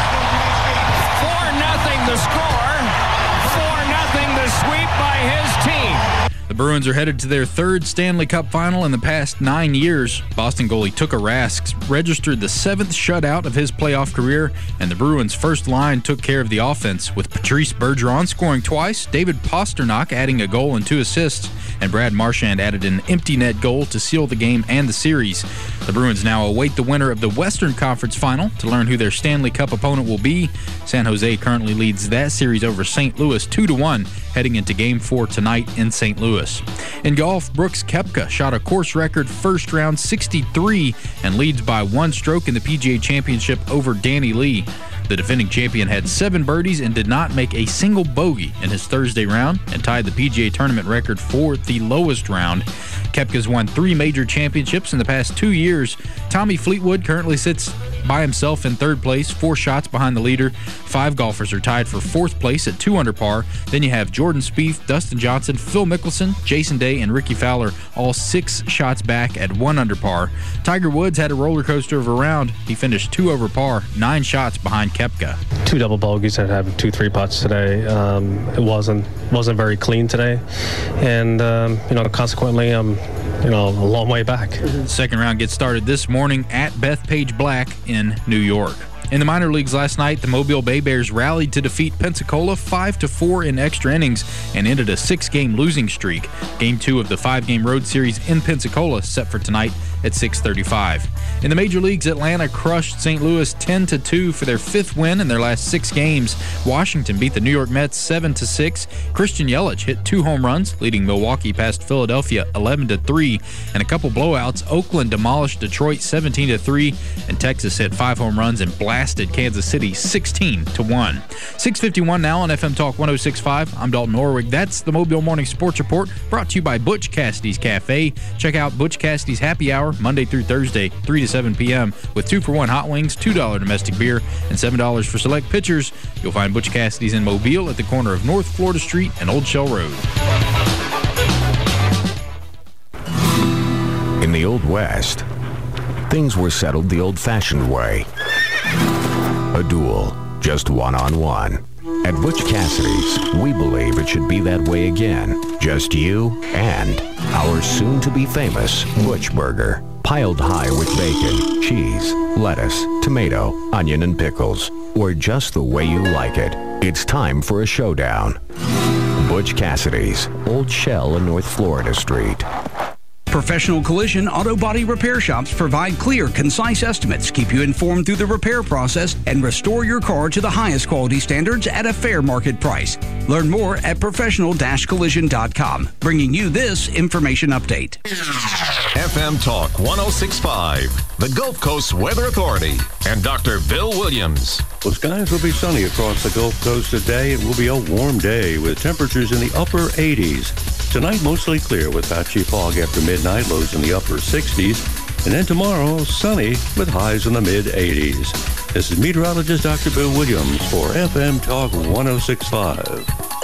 four nothing the score. four nothing the sweep by his team. The Bruins are headed to their third Stanley Cup final in the past nine years. Boston goalie Tuukka Rask registered the seventh shutout of his playoff career, and the Bruins' first line took care of the offense, with Patrice Bergeron scoring twice, David Pastrnak adding a goal and two assists, and Brad Marchand added an empty net goal to seal the game and the series. The Bruins now await the winner of the Western Conference Final to learn who their Stanley Cup opponent will be. San Jose currently leads that series over Saint Louis two to one, heading into Game four tonight in Saint Louis. In golf, Brooks Koepka shot a course record first round sixty-three and leads by one stroke in the P G A Championship over Danny Lee. The defending champion had seven birdies and did not make a single bogey in his Thursday round and tied the P G A tournament record for the lowest round. Koepka's won three major championships in the past two years. Tommy Fleetwood currently sits by himself in third place, four shots behind the leader. Five golfers are tied for fourth place at two under par. Then you have Jordan Spieth, Dustin Johnson, Phil Mickelson, Jason Day, and Ricky Fowler, all six shots back at one under par. Tiger Woods had a roller coaster of a round. He finished two over par, nine shots behind Koepka. Two double bogeys and having two three putts today. Um, it wasn't wasn't very clean today, and um, you know consequently I'm you know a long way back. The second round gets started this morning at Bethpage Black in New York. In the minor leagues last night, the Mobile Bay Bears rallied to defeat Pensacola five to four in extra innings and ended a six-game losing streak. Game two of the five-game road series in Pensacola set for tonight at six thirty-five. In the major leagues, Atlanta crushed Saint Louis ten to two for their fifth win in their last six games. Washington beat the New York Mets seven to six. Christian Yelich hit two home runs, leading Milwaukee past Philadelphia eleven to three. And a couple blowouts, Oakland demolished Detroit seventeen to three, and Texas hit five home runs and blasted Kansas City sixteen to one. six fifty-one now on F M Talk one oh six point five. I'm Dalton Orwig. That's the Mobile Morning Sports Report, brought to you by Butch Cassidy's Cafe. Check out Butch Cassidy's Happy Hour Monday through Thursday, three to seven p.m. with two for one hot wings, two dollars domestic beer, and seven dollars for select pitchers. You'll find Butch Cassidy's in Mobile at the corner of North Florida Street and Old Shell Road. In the Old West, things were settled the old-fashioned way. A duel, just one-on-one. At Butch Cassidy's, we believe it should be that way again. Just you and our soon-to-be famous Butch Burger. Piled high with bacon, cheese, lettuce, tomato, onion, and pickles. Or just the way you like it. It's time for a showdown. Butch Cassidy's, Old Shell and North Florida Street. Professional Collision Auto Body Repair Shops provide clear, concise estimates, keep you informed through the repair process, and restore your car to the highest quality standards at a fair market price. Learn more at professional collision dot com, bringing you this information update. F M Talk one oh six point five, the Gulf Coast Weather Authority, and Doctor Bill Williams. Well, skies will be sunny across the Gulf Coast today. It will be a warm day with temperatures in the upper eighties. Tonight, mostly clear with patchy fog after midnight, lows in the upper sixties. And then tomorrow, sunny with highs in the mid-eighties. This is meteorologist Doctor Bill Williams for F M Talk one oh six point five.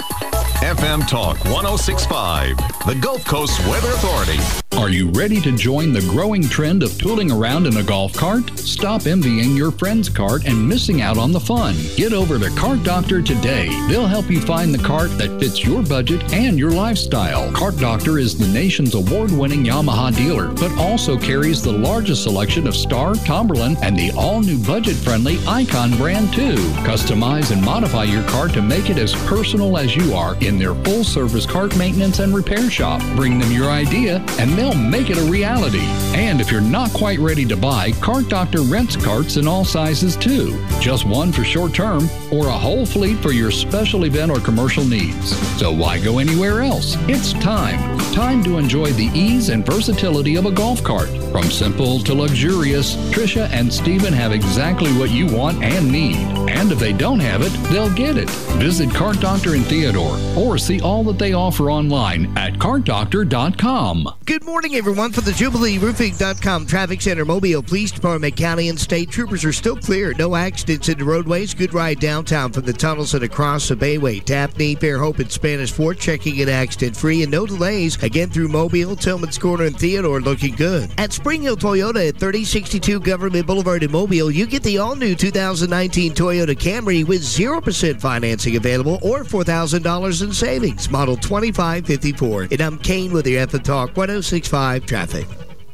F M Talk one oh six point five, the Gulf Coast Weather Authority. Are you ready to join the growing trend of tooling around in a golf cart? Stop envying your friend's cart and missing out on the fun. Get over to Cart Doctor today. They'll help you find the cart that fits your budget and your lifestyle. Cart Doctor is the nation's award-winning Yamaha dealer, but also carries the largest selection of Star, Tomberlin, and the all-new budget-friendly Icon brand too. Customize and modify your cart to make it as personal as you are in their full-service cart maintenance and repair shop. Bring them your idea, and they'll make it a reality. And if you're not quite ready to buy, Cart Doctor rents carts in all sizes too. Just one for short term or a whole fleet for your special event or commercial needs. So why go anywhere else? It's time. Time to enjoy the ease and versatility of a golf cart. From simple to luxurious, Tricia and Steven have exactly what you want and need. And if they don't have it, they'll get it. Visit Cart Doctor in Theodore or see all that they offer online at cart doctor dot com. Good morning, everyone. For the Jubilee Roofing dot com Traffic Center, Mobile Police Department, County and State Troopers are still clear. No accidents in the roadways. Good ride downtown from the tunnels and across the Bayway. Daphne, Fairhope, and Spanish Fort checking it accident-free and no delays. Again through Mobile, Tillman's Corner, and Theodore looking good. At Spring Hill Toyota at thirty sixty-two Government Boulevard in Mobile, you get the all-new two thousand nineteen Toyota Camry with zero percent financing available or four thousand dollars in savings. Model twenty-five fifty-four. And I'm Kane with your F M Talk one oh six point five traffic.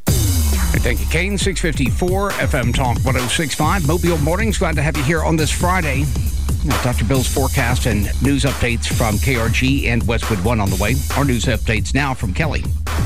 Thank you, Kane. six fifty-four F M Talk one oh six point five. Mobile Mornings. Glad to have you here on this Friday. Now, Doctor Bill's forecast and news updates from K R G and Westwood One on the way. Our news updates now from Kelly.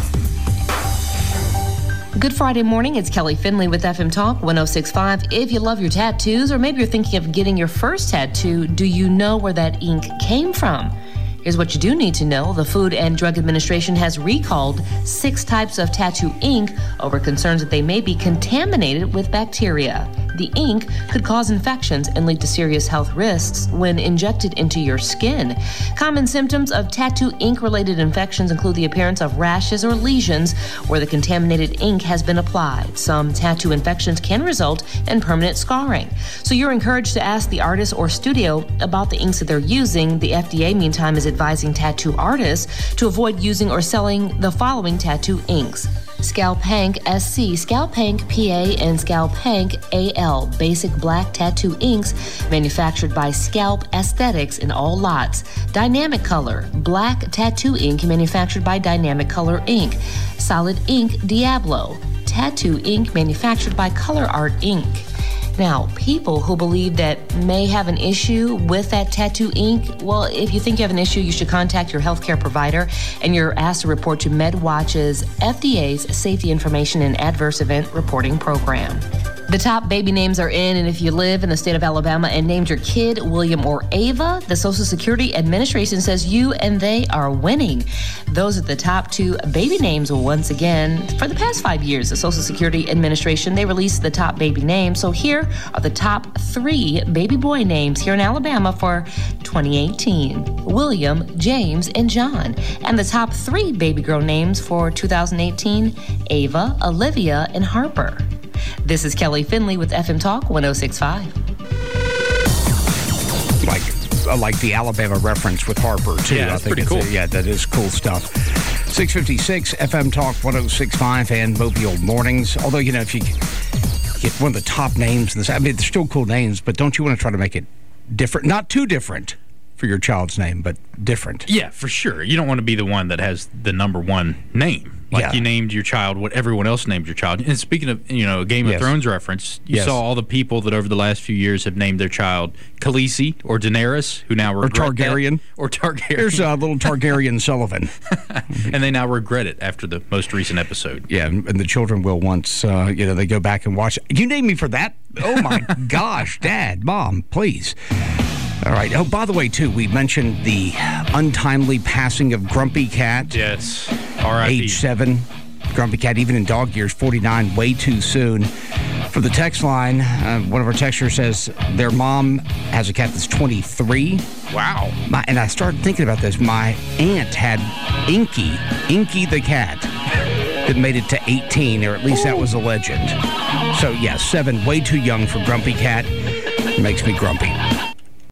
Good Friday morning. It's Kelly Finley with F M Talk one oh six point five. If you love your tattoos, or maybe you're thinking of getting your first tattoo, do you know where that ink came from? Here's what you do need to know. The Food and Drug Administration has recalled six types of tattoo ink over concerns that they may be contaminated with bacteria. The ink could cause infections and lead to serious health risks when injected into your skin. Common symptoms of tattoo ink-related infections include the appearance of rashes or lesions where the contaminated ink has been applied. Some tattoo infections can result in permanent scarring. So you're encouraged to ask the artist or studio about the inks that they're using. The F D A, meantime, is advising tattoo artists to avoid using or selling the following tattoo inks: Scalpank S C, Scalpank P A, and Scalpank A L, basic black tattoo inks manufactured by Scalp Aesthetics in all lots. Dynamic Color, black tattoo ink manufactured by Dynamic Color Ink. Solid Ink Diablo, tattoo ink manufactured by Color Art Ink. Now, people who believe that may have an issue with that tattoo ink, well, if you think you have an issue, you should contact your healthcare provider, and you're asked to report to MedWatch's F D A's Safety Information and Adverse Event Reporting Program. The top baby names are in, and if you live in the state of Alabama and named your kid William or Ava, the Social Security Administration says you and they are winning. Those are the top two baby names once again. For the past five years, the Social Security Administration, they released the top baby names. So here are the top three baby boy names here in Alabama for twenty eighteen. William, James, and John. And the top three baby girl names for two thousand eighteen, Ava, Olivia, and Harper. This is Kelly Finley with F M Talk one oh six point five. Like, I like the Alabama reference with Harper, too. Yeah, that's I think pretty it's cool. A, yeah, that is cool stuff. six fifty-six F M Talk one oh six point five and Mobile Mornings. Although, you know, if you get one of the top names, in this, I mean, they're still cool names, but don't you want to try to make it different? Not too different for your child's name, but different. Yeah, for sure. You don't want to be the one that has the number one name. Like Yeah. you named your child what everyone else named your child. And speaking of, you know, a Game of Yes. Thrones reference, you Yes. saw all the people that over the last few years have named their child Khaleesi or Daenerys, who now Or regret that. Targaryen. Or Targaryen. Here's a little Targaryen Sullivan. And they now regret it after the most recent episode. Yeah, and and the children will once, uh, you know, they go back and watch. You named me for that? Oh, my gosh, Dad, Mom, please. All right. Oh, by the way, too, we mentioned the untimely passing of Grumpy Cat. Yes. R I P. Age seven. Grumpy Cat, even in dog years, forty-nine, way too soon. For the text line, uh, one of our texters says their mom has a cat that's twenty-three. Wow. My, and I started thinking about this. My aunt had Inky, Inky the cat, that made it to eighteen, or at least that was a legend. So, yeah, seven, way too young for Grumpy Cat. Makes me grumpy.